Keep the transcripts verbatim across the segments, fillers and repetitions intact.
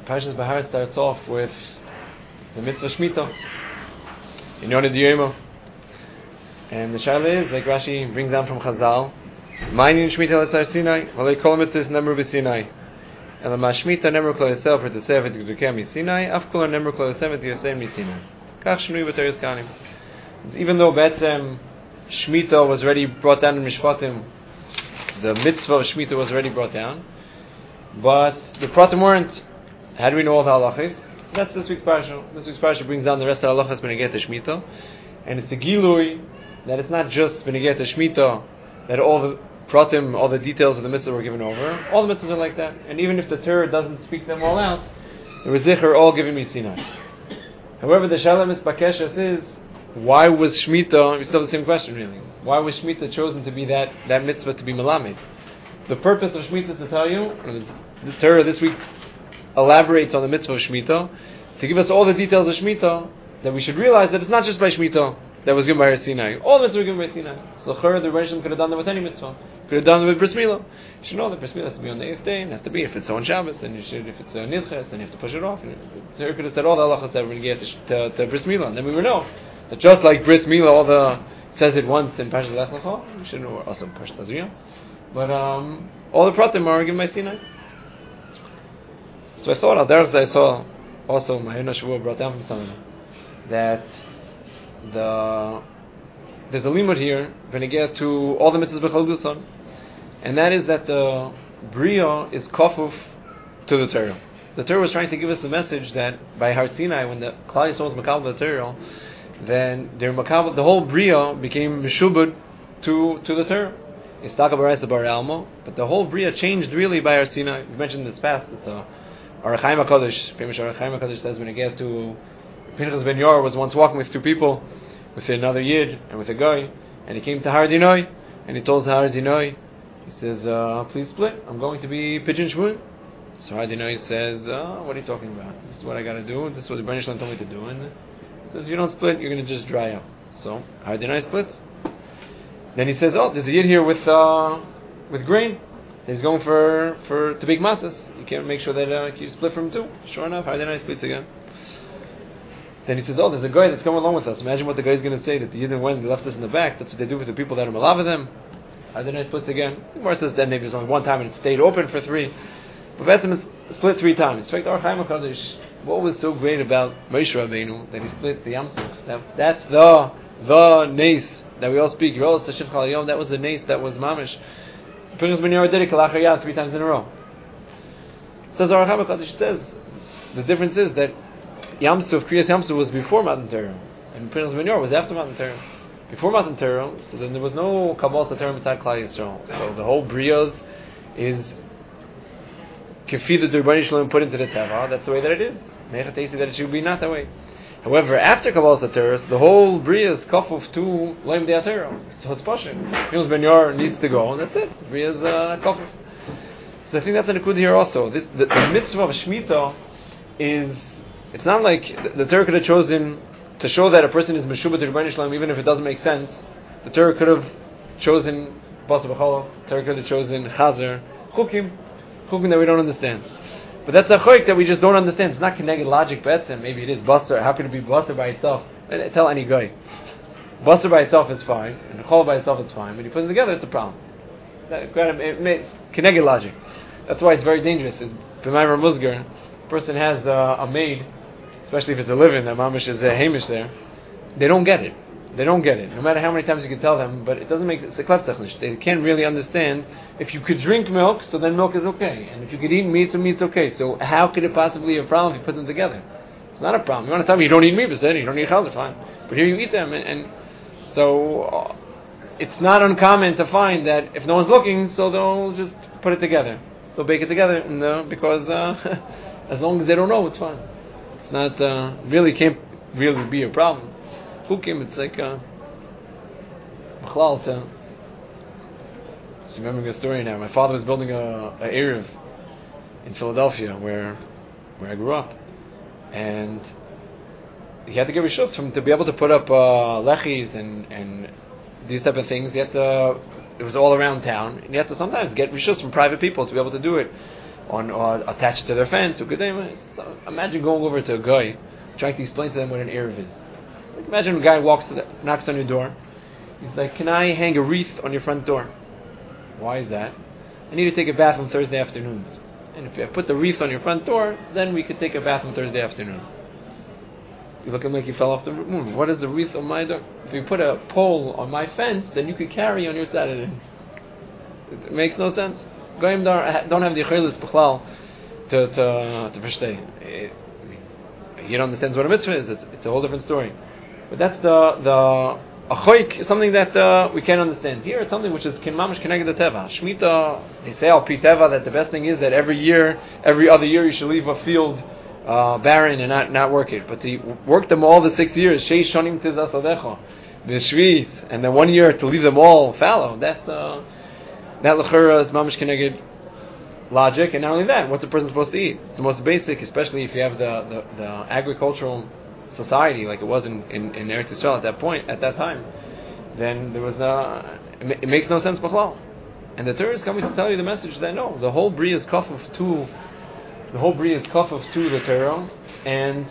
Parshas Bahar starts off with the mitzvah Shemitah in Yonah D'Yoma, and the shaila is, like Rashi brings down from Chazal, Ma'ayin Shemitah L'Tzar Sinai, V'lei Kol Mitzvahs Nemru B'Sinai, Ela Ma'Shmitah Nemru Kol Yosef V'Tesef V'Tgdukem Misinai, Af Kol Nemru Kol Yosef V'Yosem Misinai. Kach Shnui B'Teres Kanim. Even though Betzem Shemitah was already brought down in Mishpatim, the mitzvah of Shemitah was already brought down, but the Pratim weren't. How do we know all the halachas? That's this week's parsha. This week's parsha brings down the rest of the halachas b'negeh to Shemitah, and it's a gilui that it's not just b'negeh to Shemitah that all the pratim, all the details of the mitzvah were given over. All the mitzvahs are like that, and even if the Torah doesn't speak them all out, the Rizich are all given me Sinai. However, the Shalom Mitzvah is, why was Shemitah? We still have the same question really. Why was Shemitah chosen to be that that mitzvah to be melamed? The purpose of Shemitah, to tell you, the Torah this week elaborates on the mitzvah of Shemitah to give us all the details of Shemitah, that we should realize that it's not just by Shemitah that was given by Har Sinai. All the mitzvahs were given by Sinai. So the the Rebbeinu could have done that with any mitzvah. Could have done it with Bris Milah. You should know that Bris Milah has to be on the eighth day, and it has to be, if it's on Shabbos, then you should, if it's a Nidches, then you have to push it off. And the Torah could have said all the halachas that we're going to get to, to, to Bris Milah, and then we would know that just like Bris Milah, all the says it once in Parashat Lech Lecha, we should know also in Parashat Tazria. But um, all the pratim are given by Sinai. So I thought, al derech I saw also my Yonah Shavua brought down from someone that the there's a limud here v'negeh to all the mitzvahs b'chol dusan, and that is that the bria is kofuf to the Torah. The Torah was trying to give us the message that by Har Sinai, when the Klal Yisrael was makabel the Torah, then their makabel, the whole bria became meshubed to to the Torah. It's taka b'raisa bar almo, but the whole bria changed really by Har Sinai. We mentioned this past. It's a Orach Chaim HaKadosh, famous Orach Chaim HaKadosh says when it gets to Pinchas ben Yor was once walking with two people, with another Yid and with a guy, and he came to Har Dinoi, and he told Har Dinoi, he says, uh, please split, I'm going to be Pidyon Shvuim. So Har Dinoi says, uh, what are you talking about? This is what I got to do, this is what the Rebbeinu Shalom told me to do, and he says, if you don't split, you're going to just dry up. So Har Dinoi splits. Then he says, oh, there's a Yid here with uh, with grain. He's going for, for to bake matzahs. You can't make sure that uh, you split from two. Sure enough, Har Dinoi splits again. Then he says, oh, there's a guy that's coming along with us. Imagine what the guy's going to say, that the Yidden went and left us in the back. That's what they do with the people that are malav with them. Har Dinoi splits again. The Gemara says then maybe it was only one time and it stayed open for three. But that's it's split three times. In fact, Orach Chaim HaKadosh, what was so great about Moshe Rabbeinu that he split the Yam Suf? That, that's the the nace that we all speak. That was the nace that was mamish. Pinchas ben Yor did it kalachar yad three times in a row. Says Orach Chaim HaKadosh says the difference is that Yam Suf, Kriyas Yam Suf was before Matan Torah, and Pinchas ben Yor was after Matan Torah. Before Matan Torah, so then there was no Kabbalah Torah Mitzad Klal Yisrael. So the whole Brios is Kefi that the Rebbeinu Shalom put into the Teva. That's the way that it is. Meichat Eisi that it should be not that way. However, after Kabbalah Torah, the whole Bria is kafuf to Loim Dei Torah. So it's Pashim. Pinchas ben Yor needs to go, and that's it. Bria is uh, kafuf. So I think that's an akud here also. This, the, the mitzvah of Shemitah is, it's not like the, the Torah could have chosen to show that a person is Meshubah to Rebbeinu Shalom, even if it doesn't make sense. The Torah could have chosen Basar B'Cholov, the Torah could have chosen Chazer, Chukim, Chukim that we don't understand. But that's a choik that we just don't understand. It's not connected logic, but maybe it is Basar. How could it be Basar by itself? Tell any guy. Basar by itself is fine, and Chol by itself is fine. When you put it together, it's a problem. Connected logic. That's why it's very dangerous. B'maymer Musgar, a person has uh, a maid, especially if it's a living, that mamish is a hamish there. They don't get it. They don't get it. No matter how many times you can tell them, but it doesn't make it's a kleftechnish. They can't really understand. If you could drink milk, so then milk is okay, and if you could eat meat, so meat's okay. So how could it possibly be a problem if you put them together? It's not a problem. You want to tell me you don't eat meat, but then you don't eat chazer, fine. But here you eat them, and, and so uh, it's not uncommon to find that if no one's looking, so they'll just put it together. They'll bake it together, and, uh, because uh, as long as they don't know, it's fine. It's not uh, really can't really be a problem. Chukim, it's like uh, Machlal. To just remembering a story now. My father was building a, a eruv in Philadelphia, where where I grew up, and he had to get rishus from to be able to put up uh, lechis and and these type of things. He had to. It was all around town, and you have to sometimes get rishus from private people to be able to do it. on or attached to their fence. Or so imagine going over to a guy trying to explain to them what an Erev is. Like imagine a guy walks to the, knocks on your door. He's like, "Can I hang a wreath on your front door?" Why is that? I need to take a bath on Thursday afternoons. And if I put the wreath on your front door, then we could take a bath on Thursday afternoon. You looking like you fell off the moon. What is the wreath on my door? If you put a pole on my fence, then you could carry on your Saturday. It makes no sense. Goyim don't have the yichaylis b'chlal to to to verstehen. You don't understand what a mitzvah is. It's, it's a whole different story. But that's the the a choik is something that uh, we can't understand. Here it's something which is kin mamash keneged the teva. Shemitah, they say al pi teva that the best thing is that every year, every other year, you should leave a field uh, barren and not not work it. But to work them all the six years, sheish shonim tizas adecha, v'shvis, and then one year to leave them all fallow. That's uh, that lechura is mamash keneged logic. And not only that, what's a person supposed to eat? It's the most basic, especially if you have the the, the agricultural society like it was in, in, in Eretz Yisrael at that point, at that time, then there was uh, it, it makes no sense b'chlal. And the Torah is coming to tell you the message that no, the whole bria is kaf of two, the whole bria is kaf of two the Torah, and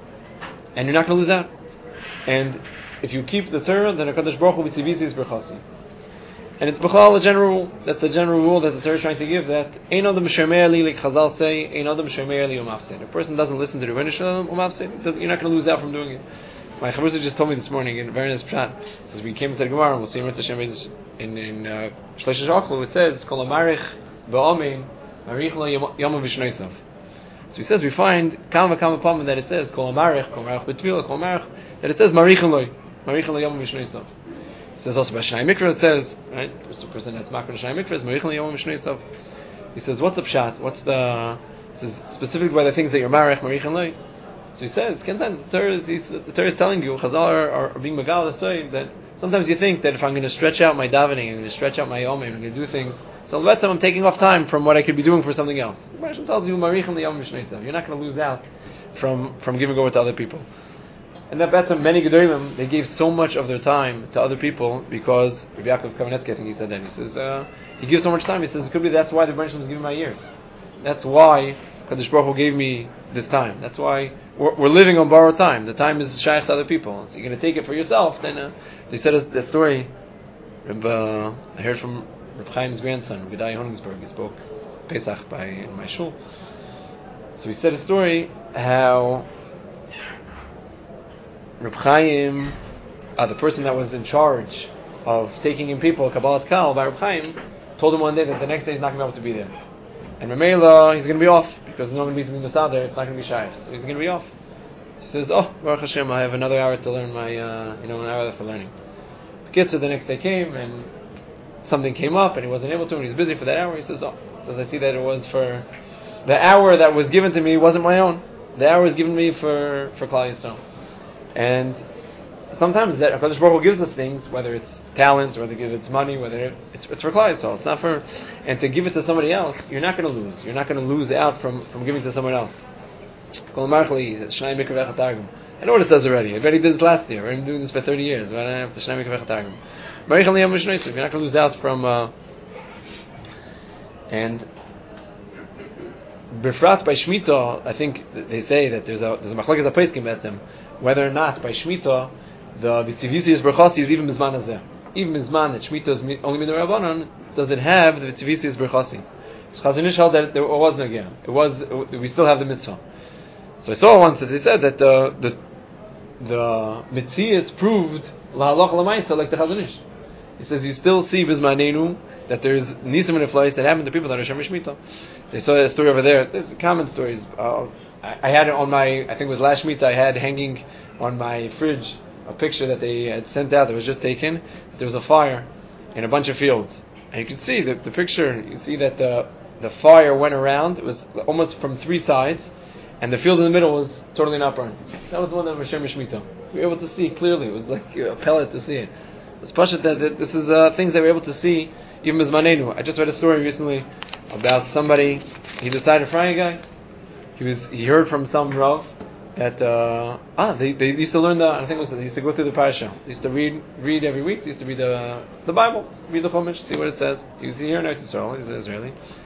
and you're not going to lose out. And if you keep the Torah, then HaKadosh Baruch Hu b'tzivisi is berchasi. And it's b'chlal a general rule. That's the general rule that the Torah is trying to give. That ein adam shomei li, like Chazal say, ein adam shomei li umafsid. A person doesn't listen to the Rebbeinu Shalom umafsid. You're not going to lose out from doing it. My chavrusa just told me this morning in very nice pshat. Says we came into the Gemara. We'll see in in in uh, Shlosh Shachlu. It says kol amarich ba'omein marich lo yom v'shneisav. So he says we find kama kama pam that it says kol amarich kol amarich b'tfila kol amarich that it says marich lo marich lo yom v'shneisav. It says also by Shnai Mikra, it says, right, just a person that's makar Shnai Mikra is Marich Yom Mishneisav. He says, what's the pshat? What's the, it says specifically by the things that you're marich, Marich and Loi. So he says, the Torah is, the Torah is telling you, Chazal are, are being Magal say that sometimes you think that if I'm going to stretch out my davening, I'm going to stretch out my Yom, I'm going to do things, so let's say I'm taking off time from what I could be doing for something else. The Marishim tells you, Marich Yom Mishneisav. You're not going to lose out from, from giving over to other people. And that better many Gedolim, they gave so much of their time to other people because Rabbi Yaakov Kamenetsky, I think he said that. He says uh, he gives so much time. He says it could be that's why the Rebbeinu Shalom is giving my years. That's why Kadosh Baruch Hu gave me this time. That's why we're, we're living on borrowed time. The time is shaykh to other people. So you're going to take it for yourself. Then uh, they said that story. Uh, I heard from Reb Chaim's grandson, Gedai Honigsberg. He spoke Pesach by in my shul. So he said a story how Reb Chaim, uh, the person that was in charge of taking in people, Kabbalat Kal, by Reb Chaim, told him one day that the next day he's not going to be able to be there. And Ramela, he's going to be off, because there's no going to be something to there, it's not going to be Shaykh. So he's going to be off. He says, oh, Baruch Hashem, I have another hour to learn my, uh, you know, an hour for learning. The Kitzur, the next day came, and something came up, and he wasn't able to, and he was busy for that hour. He says, oh, so I see that it was for, the hour that was given to me wasn't my own. The hour was given me for, for Klal Yisrael. And sometimes that HaKadosh Baruch Hu gives us things, whether it's talents, whether it's money, whether it's, it's for Klal Yisrael. It's not for, and to give it to somebody else, you're not going to lose. You're not going to lose out from, from giving to someone else. I know what it says already. I already did this last year. I've been doing this for thirty years. But I don't have to Shnai Mikveh Targum. You're not going to lose out from, uh, and Befrat by Shemitah, I think they say that there's a there's a machlokes apeskim about them, whether or not by Shemitah the Vitzivisi is Berchasi is even Mizman Azeh. Even Mizman that Shemitah is only Midor Rabbanon, does it have the Vitzivisi is Berchasi? So Chazon Ish held that there was no Ger. It was it, we still have the mitzvah. So I saw once that they said that the the the mitzvah is proved lahalach lamaisa like the Chazon Ish. He says you still see Bizmanenu that there's nisim and iflais that happen to people that are Shem Shemitah. They saw a story over there. There's common stories. Uh, I, I had it on my, I think it was last Shemitah, I had hanging on my fridge a picture that they had sent out that was just taken. There was a fire in a bunch of fields. And you can see the, the picture, you see that the the fire went around. It was almost from three sides. And the field in the middle was totally not burned. That was the one that was Shem Shemitah. We were able to see clearly. It was like a pellet to see it. It's pashut that, that this is uh, things that we're able to see even as manenu. I just read a story recently about somebody. He decided frying a guy. He was he heard from some rav that uh, ah they, they used to learn the I think it was they used to go through the parasha. They used to read read every week. They used to read the the Bible, read the Chumash, see what it says. He was here in Eretz Yisrael. He's Israeli,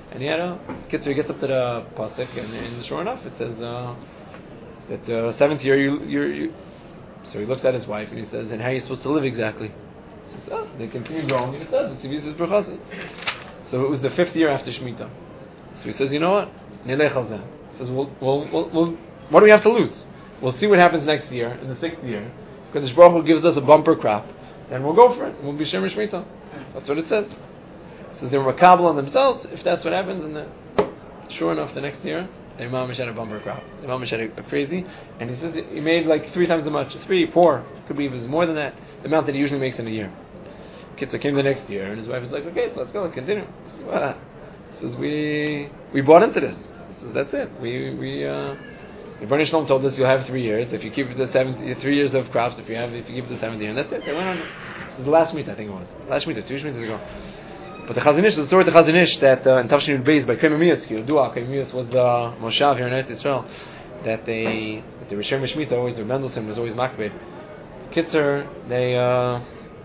And he had a kid, so he gets up to the pasuk, and, and sure enough, it says uh, that the seventh year you, you're. You, so he looks at his wife and he says, "And how are you supposed to live exactly?" He says, "Oh, they continue growing, and it does. It's Tivizis Berchasim." So it was the fifth year after Shemitah. So he says, "You know what? Nilech al zeh." He says, "Well, well, well, well, what do we have to lose? We'll see what happens next year, in the sixth year, because the Baruch Hu gives us a bumper crop, and we'll go for it. We'll be Shemer Shemitah." That's what it says. So they were makabel on themselves, if that's what happens, and then, sure enough, the next year, the Imam had a bumper crop. The Imam had a, a crazy, and he says he made like three times as much, three, four, could be even more than that, the amount that he usually makes in a year. Kitzur came the next year, and his wife was like, "Okay, so let's go, let's continue." He says, well, he says, we we bought into this. He says, that's it. We we uh, the Rebbeinu Shalom told us you'll have three years if you keep the seventh, three years of crops. If you have, if you keep the seventh year, and that's it. They went on. This is the last meet, I think it was. Last meet, two Shmitas ago. But the Chazon Ish, the story of the Chazon Ish that uh, in Tavshin Beis by Kemimius, Dua Kemimius was the Moshav here in Eretz Yisrael, that they, that the Rishem Shmita always, the Mendelssohn was always makbid. Kitzur, they, uh,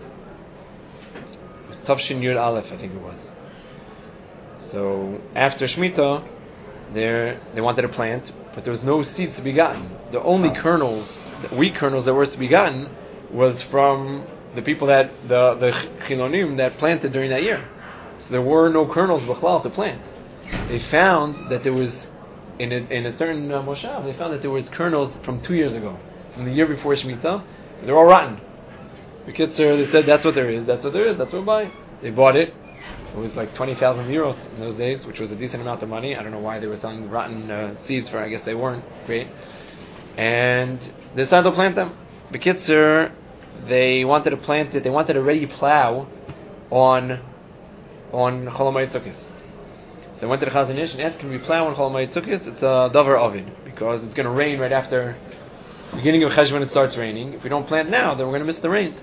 it was Tavshin Yud Aleph, I think it was. So after Shemitah, they they wanted to plant, but there was no seeds to be gotten. The only kernels, the wheat kernels that were to be gotten, was from the people that the the Chilonim that planted during that year. So there were no kernels b'chlal to plant. They found that there was in a, in a certain uh, moshav. They found that there was kernels from two years ago, from the year before Shemitah. They're all rotten. The kids are, they said that's what there is. That's what there is. That's what we buy. They bought it. It was like twenty thousand euros in those days, which was a decent amount of money. I don't know why they were selling rotten uh, seeds for. I guess they weren't great. And they decided to plant them. The kids are, they wanted to plant it. They wanted to ready plow on on Chol Hamoed Sukkos. So they went to the Chazon Ish and asked, "Can we plow on Chol Hamoed Sukkos?" It's a davar ovid because it's going to rain right after the beginning of Cheshvan. It starts raining. If we don't plant now, then we're going to miss the rain.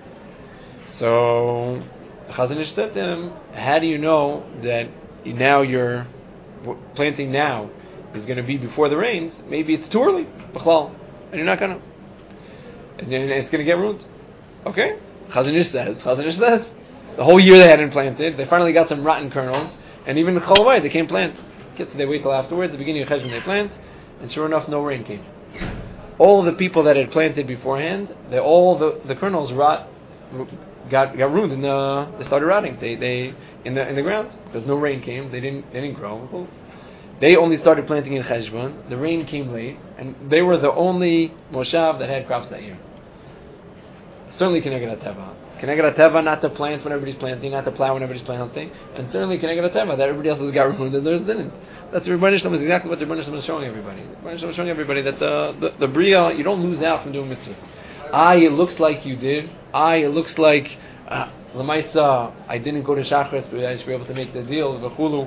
So the Chazon Ish said to him, "How do you know that now you're planting now is going to be before the rains? Maybe it's too early, b'chlal, and you're not going to, and then it's going to get ruined." Okay, Chazon Ish says. Chazon Ish says the whole year they hadn't planted. They finally got some rotten kernels, and even the Chol Hamoed they can't plant. Kids, they wait till afterwards. The beginning of Cheshvan they plant, and sure enough, no rain came. All the people that had planted beforehand, they all the, the kernels rot. Got got ruined and the, they started rotting. They they in the in the ground because no rain came. They didn't they didn't grow. They only started planting in Cheshvan. The rain came late, and they were the only moshav that had crops that year. Certainly Keneged HaTeva. Keneged HaTeva, not to plant when everybody's planting, not to plow when everybody's planting, and certainly Keneged HaTeva that everybody else has got ruined and theirs didn't. That's the Rebbeinu Shalom is exactly what the Rebbeinu Shalom is showing everybody. The Rebbeinu Shalom is showing everybody that the the, the Bria, you don't lose out from doing mitzvah. I, it looks like you did. I, it looks like uh, Lamaisa, I didn't go to Shachris, but I should be able to make the deal, V'chulu.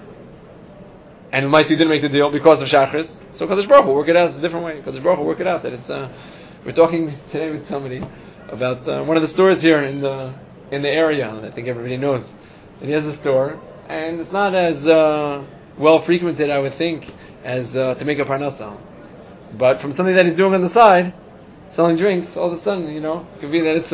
And Lamaisa, you didn't make the deal because of Shachris. So Kadosh Baruch Hu, work it out. It's a different way. Kadosh Baruch Hu, work it out. That it's. Uh, we're talking today with somebody about uh, one of the stores here in the in the area. I think everybody knows. And he has a store, and it's not as uh, well frequented, I would think, as uh, to make a parnasa. But from something that he's doing on the side, selling drinks, all of a sudden, you know, it could be that it's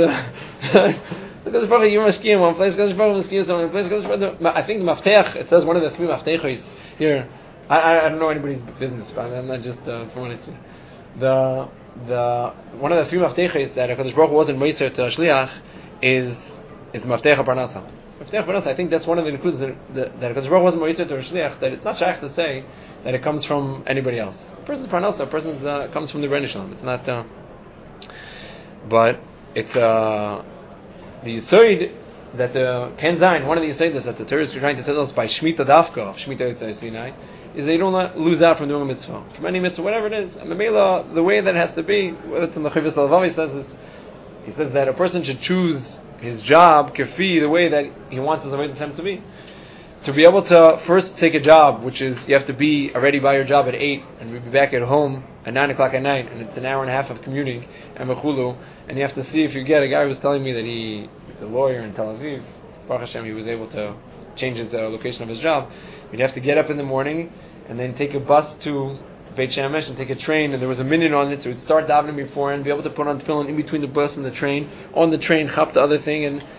a because probably you're mashkiya in one place, because probably mashkiya in one place. I think the maftech, it says one of the three maftechos here. I, I I don't know anybody's business, but I'm not just uh, from what I see. The the one of the three maftechos that Hakadosh Baruch Hu wasn't meiser to shliach is is maftech parnasa. Maftech parnasa. I think that's one of the includes that that Hakadosh Baruch Hu wasn't meiser to shliach. That it's not shaykh to say that it comes from anybody else. A person's parnasa, a person's uh, comes from the Rebbeinu Shalom. It's not. Uh, But it's uh, the Yisoid that the Ken Zayin, one of the Yisoids that the Torah is trying to tell us by Shemitah Dafka, Shemitah Yitzhak Sinai, is they don't lose out from doing a mitzvah. From any mitzvah, whatever it is. And the the way that has to be, whether it's in the Chivas Lavavi says this, he says that a person should choose his job, kafi, the way that he wants his Avodah Hashem to be. To be able to first take a job, which is you have to be already by your job at eight and be back at home at nine o'clock at night, and it's an hour and a half of commuting and mechulu, and you have to see if you get. A guy was telling me that he, he's a lawyer in Tel Aviv. Baruch Hashem, he was able to change his uh, location of his job. You'd have to get up in the morning and then take a bus to Beit Shemesh and take a train, and there was a minyan on it, so we'd start davening before and be able to put on tefillin in between the bus and the train. On the train, chop the other thing, and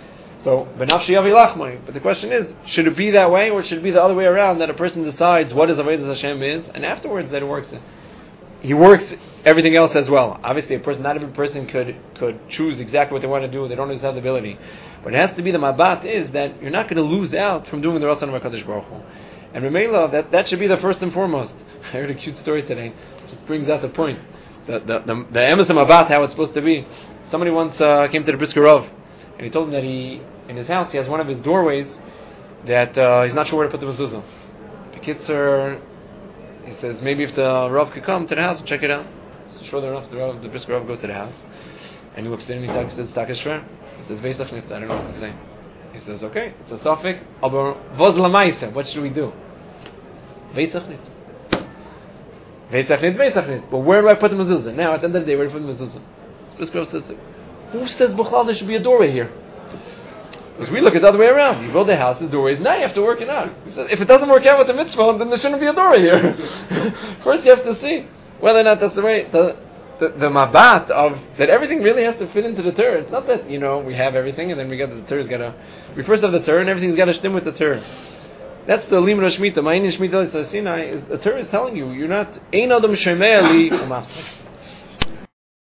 So, Benafshi Yavi Lachmai. But the question is, should it be that way, or should it be the other way around, that a person decides what is Avodas Hashem is, and afterwards that it works? He works everything else as well. Obviously, a person, not every person could could choose exactly what they want to do. They don't always have the ability. But it has to be the mabat is that you're not going to lose out from doing the Ratzon of HaKadosh Baruch Hu. And Remela, that that should be the first and foremost. I heard a cute story today. It just brings out the point. The the the, the emes mabat, how it's supposed to be. Somebody once uh, came to the Brisker Rav, and he told him that he, in his house, he has one of his doorways that uh, he's not sure where to put the mezuzah. The kids are, he says, maybe if the Rav could come to the house and check it out. So sure enough, the Rav, the Brisker Rav goes to the house, and he looks in and he says, Takesh Shver. He says, Veisach Nitz, I don't know what to say. He says, okay, it's a suffix, aber voz lamaisa, what should we do? Veisach Nitz. Veisach Nitz, Veisach Nitz. But where do I put the mezuzah? Now, at the end of the day, where do I put the mezuzah? This girl says, who says B'chal there should be a doorway here? Because we look at the other way around. You build a house, there's doorways, now you have to work it out. He says, if it doesn't work out with the mitzvah, then there shouldn't be a doorway here. First you have to see whether or not that's the way, the, the, the mabat of, that everything really has to fit into the Torah. It's not that, you know, we have everything and then we got the Torah's got to, we first have the Torah and everything's got to stem with the Torah. That's the limud of Shemitah. Ma'ayin Shemitah Sinai is the Torah is telling you, you're not, ein adam shemei li umafsek.